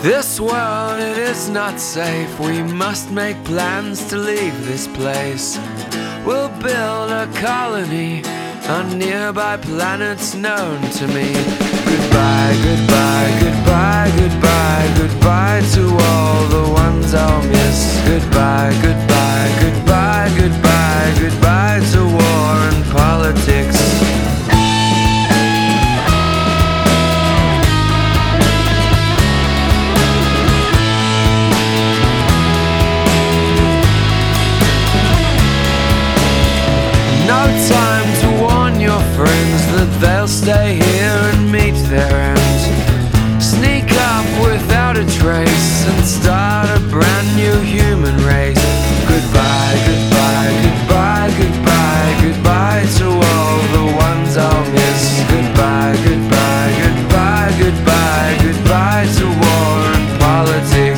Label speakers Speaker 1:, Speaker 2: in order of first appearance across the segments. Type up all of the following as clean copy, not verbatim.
Speaker 1: This world, it is not safe. We must make plans to leave this place. We'll build a colony on nearby planets known to me. Goodbye, goodbye, goodbye, goodbye, goodbye to all the ones I'll miss. Goodbye, goodbye, goodbye, goodbye, goodbye to war and politics. No time to warn your friends that they'll stay here and meet their end. Sneak up without a trace and start a brand new human race. Goodbye, goodbye, goodbye, goodbye, goodbye to all the ones I'll miss. Goodbye, goodbye, goodbye, goodbye, goodbye to war and politics.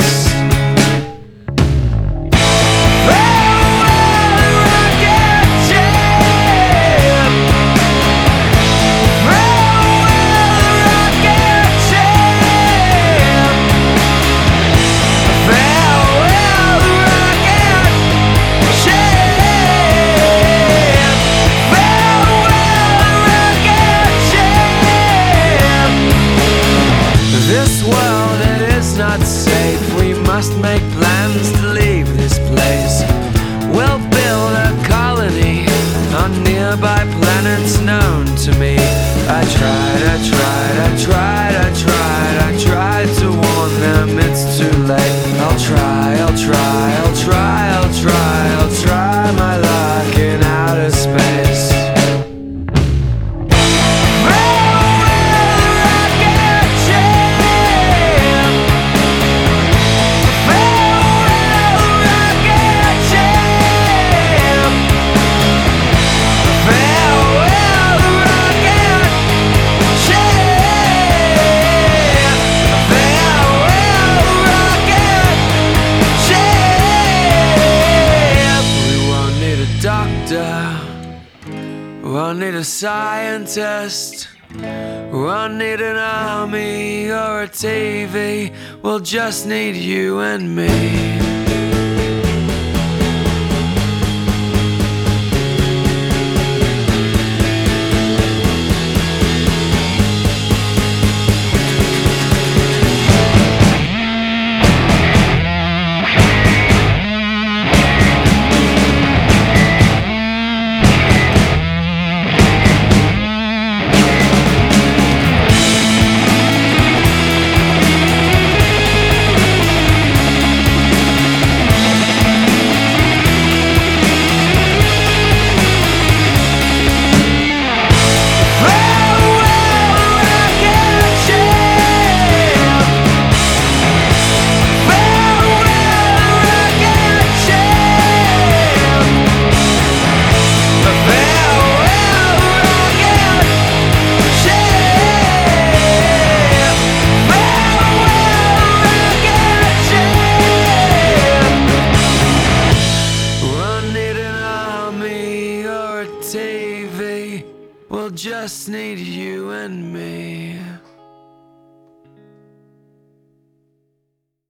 Speaker 1: This world, it is not safe. We must make plans to leave this place. We'll build a colony on nearby planets known to me. I tried, I tried, I tried, I tried, I tried to warn them it's too late. I'll try, I'll try, I'll try, I'll try, I'll try my luck in outer space. We'll need a scientist, we'll need an army or a TV. We'll just need you and me. TV, we'll just need you and me.